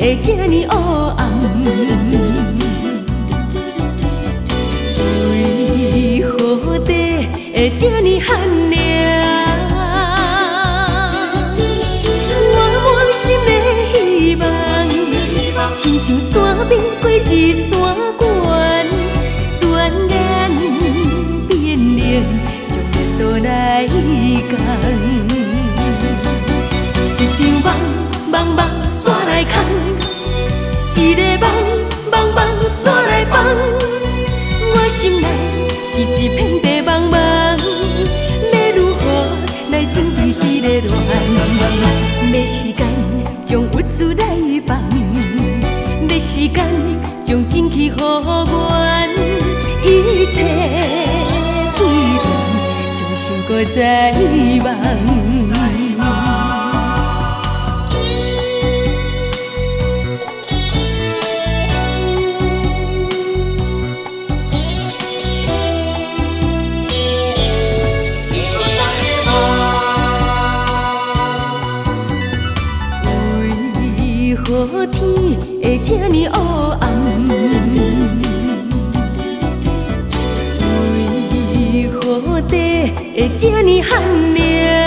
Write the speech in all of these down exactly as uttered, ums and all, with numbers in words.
会这呢黑暗？为何地会这呢寒冷？我满心的希望，亲像山边过一山关，转眼变冷，将倒来讲。一张梦，梦梦山来空，一个梦，梦梦山来放。我心内是一片白茫茫，要如何来整治这个乱？要时间将郁卒来放，要时间将真气还原，一切归零，将心搁再梦。为何天会这呢黑暗？为何地会这呢寒冷？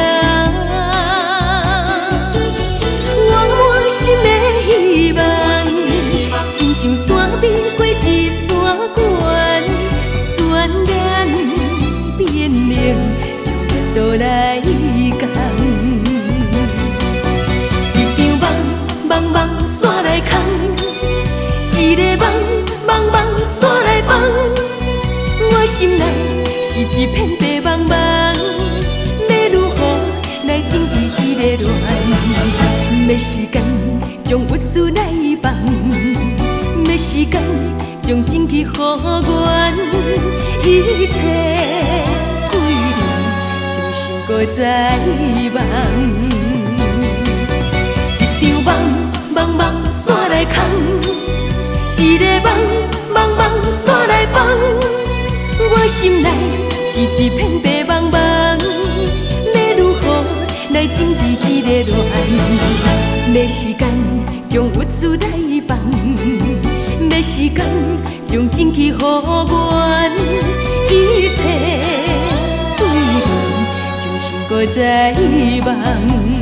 我满心的希望，亲像山边过一山关，转眼变冷，将倒来讲。梦梦山来空，一个梦，梦梦山来放。我心内是一片白茫茫，要如何来整治这个乱？要时间将郁卒来放，要时间将真气还原，一切归零，将心搁再梦。梦梦山来空，一个梦，梦梦山来放。我心内是一片白茫茫，要如何来整治这个乱？要时间将郁卒来放，要时间将真气还原，一切归零，将心搁再梦。